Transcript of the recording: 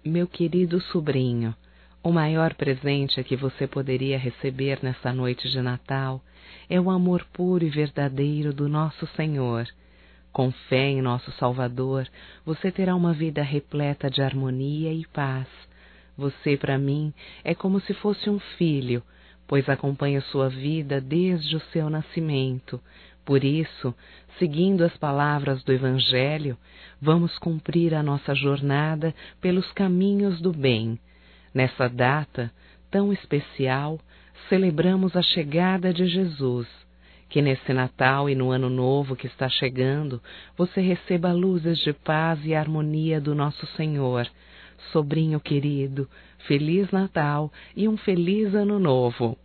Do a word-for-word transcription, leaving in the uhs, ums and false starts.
Meu querido sobrinho, o maior presente que você poderia receber nesta noite de Natal é o amor puro e verdadeiro do nosso Senhor. Com fé em nosso Salvador, você terá uma vida repleta de harmonia e paz. Você, para mim, é como se fosse um filho, pois acompanho sua vida desde o seu nascimento. Por isso, seguindo as palavras do Evangelho, vamos cumprir a nossa jornada pelos caminhos do bem. Nessa data tão especial, celebramos a chegada de Jesus. Que nesse Natal e no Ano Novo que está chegando, você receba luzes de paz e harmonia do nosso Senhor. Sobrinho querido, Feliz Natal e um Feliz Ano Novo!